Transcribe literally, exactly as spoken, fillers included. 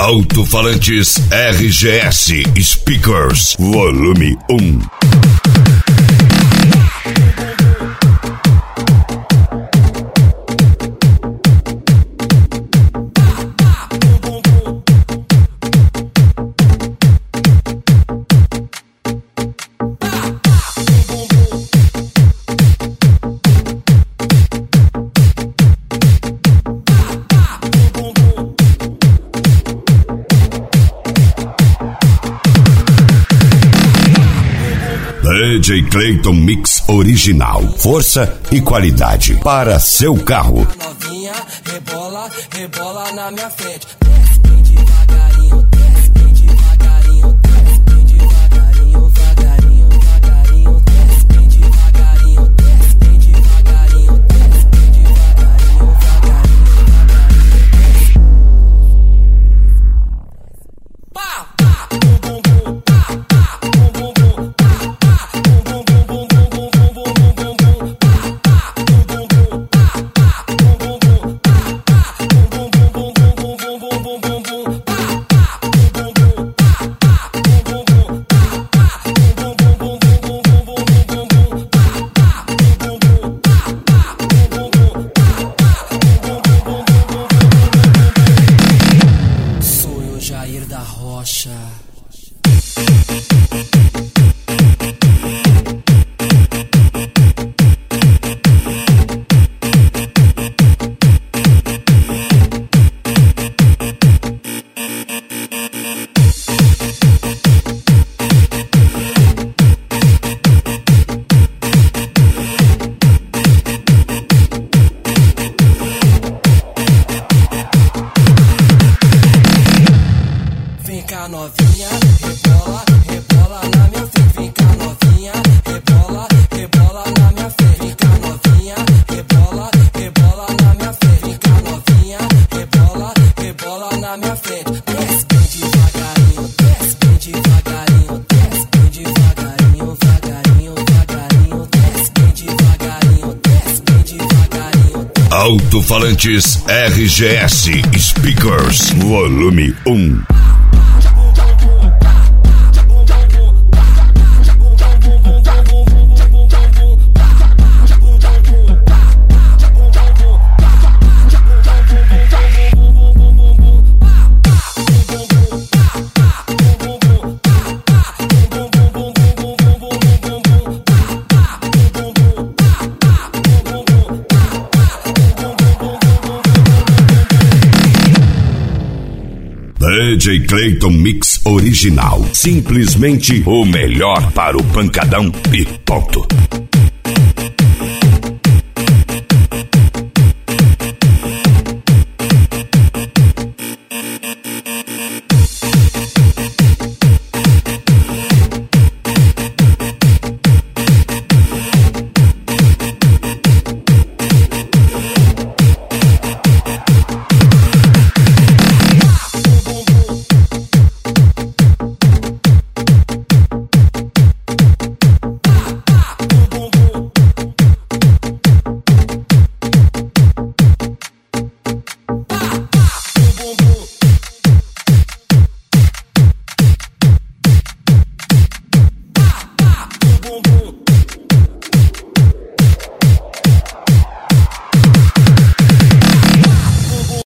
Alto-falantes R G S Speakers Volume um. D J Clayton Mix Original. Força e qualidade para seu carro. Novinha, rebola, rebola na minha frente. Desce bem devagarinho, desce bem devagarinho, desce bem devagarinho, devagarinho, devagarinho, desce bem devagarinho, desce bem devagarinho, desce bem devagarinho, devagarinho, devagarinho. Pá, pá, bum bum bum, pá, pá, bum bum bum, pá, pá, bum bum bum, bum bum bum, bum bum bum bum, pá, pá, bum bum bum, pá, pá, bum bum bum, pá, pá, bum bum bum, bum bum bum, bum bum bum bum bum, pá, pá, bum bum bum, pá, pá, bum bum bum, pá, pá, bum bum bum, bum bum bum, bum bum bum bum, pá, pá, bum bum bum, pá, pá, bum bum bum, pá, pá, bum bum bum, bum bum bum, bum bum bum. Sou eu, Jair da Rocha. Vem cá novinha, rebola, rebola na minha frente. Vem cá novinha, rebola, rebola na minha frente. Vem cá novinha, rebola, rebola na minha frente. Vem cá novinha, rebola, rebola na minha frente. Desce bem devagarinho, desce bem devagarinho, desce bem devagarinho, devagarinho, devagarinho, desce bem devagarinho, desce bem devagarinho. Alto-falantes R G S Speakers Volume um. D J Clayton Mix Original. Simplesmente o melhor para o pancadão e ponto.